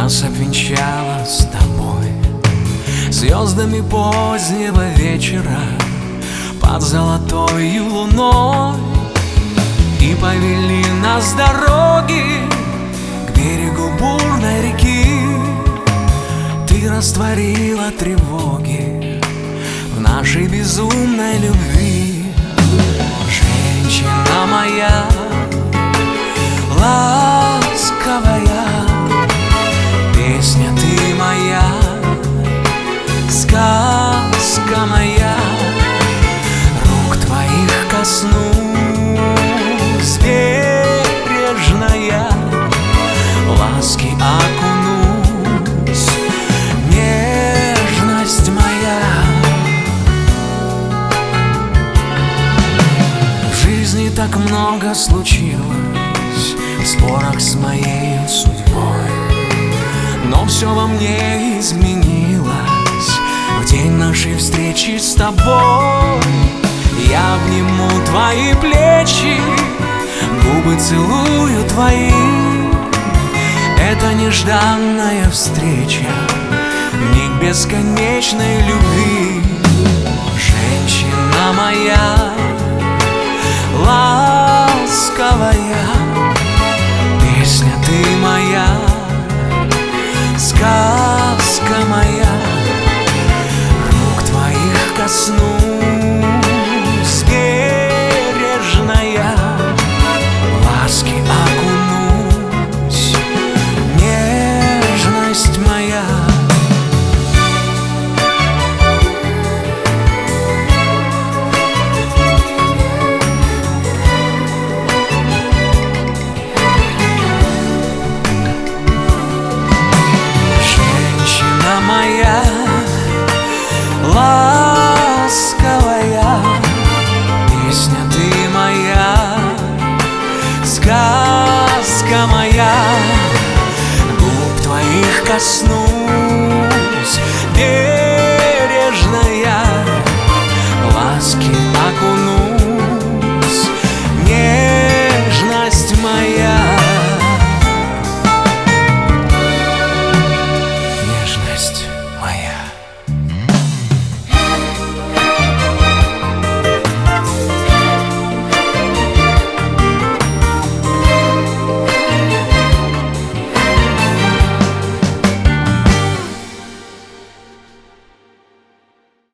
нас обвенчала с тобой звездами позднего вечера под золотой луной, и повели нас дороги к берегу бурной реки. Ты растворила тревоги в нашей безумной любви. Женщина моя ласковая, песня ты моя, сказка моя. Рук твоих коснусь, бережная, ласки окунусь, нежность моя. В жизни так много случилось, в спорах с моей судьбой, но все во мне изменилось в день нашей встречи с тобой. Я обниму твои плечи, губы целую твои. Это нежданная встреча, миг бесконечной любви. Женщина моя ласковая, песня ты моя, сказка моя. Рук твоих коснусь, бережная, ласки окунусь, нежность моя. Моя ласковая, песня ты моя, сказка моя. Губ твоих коснусь,